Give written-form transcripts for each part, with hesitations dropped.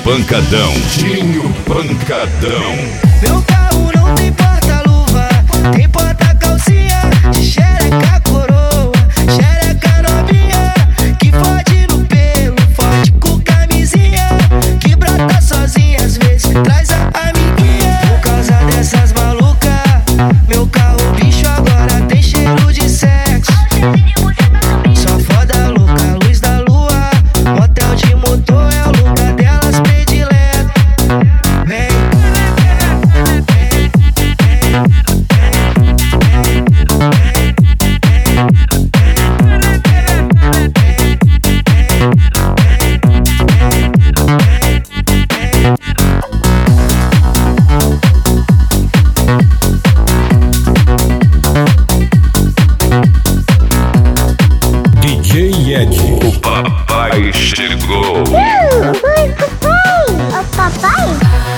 Pancadão, Dinho Pancadão. Meu carro não tem porta-luva, tem porta-calcinha, de xereca coroa, xereca novinha, que fode no pelo, fode com camisinha, que brota sozinha, às vezes traz a amiguinha. Por causa dessas malucas, meu carro bicho agora tem cheiro de sexo. Só foda louca, luz da lua, motel de motor é o lugar delas predileto. Vem. DJ Ed, o papai chegou. Oi, papai! O papai?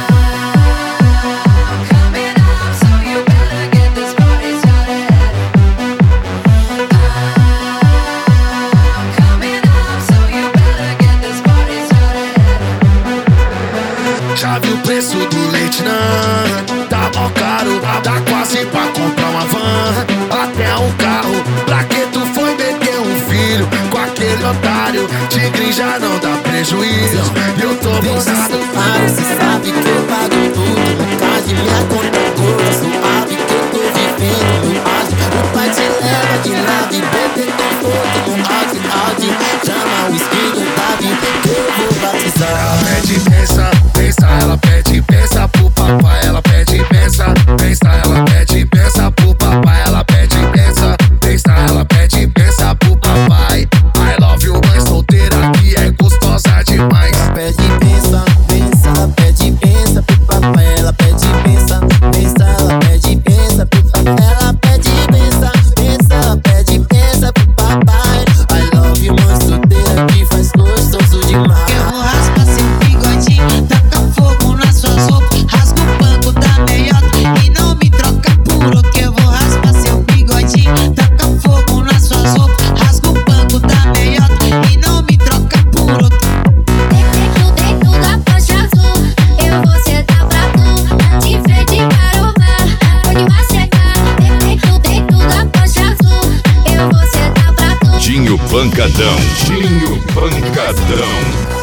Já viu o preço do leite, não? Tá mó caro, dá quase pra comprar uma van, até um carro. Pra que tu foi meter um filho com aquele otário? Tigre já não dá prejuízo, eu tô bolsado. Cê sabe que eu pago tudo, no caso de minha conta toda. Suave que eu tô vivendo no auge. O pai te leva de nave, bebê conforto no Audi. Chama o espírito Davi, que eu vou batizar. Ela pede pensa, pensa, ela pede pensa pro papai. Ela pede pensa, pensa, ela pede pensa pro papai. Ela pede pensa, pensa, ela pede pensa pro papai. I love you, mãe solteira que é gostosa demais. Ela pede pensa, pensa, ela pede pensa pro papai. Ela pede pensa, pensa, ela pede pensa pro papai. Ela pede pensa, pensa, ela pede pensa pro papai. I love you, mãe solteira que faz gostoso demais. Eu vou raspar seu bigodinho, taca fogo nas suas roupas, rasga o banco da meiota e não me troca por outro. Eu vou raspar seu bigodinho, taca fogo nas suas roupas, rasga o banco da meiota e não me troca por outro. Dentro da faixa azul, eu vou sentar pra tu, de frente para o mar, pode macegar. Dentro da faixa azul, eu vou sentar pra tu. Dinho Pancadão, Dinho Pancadão.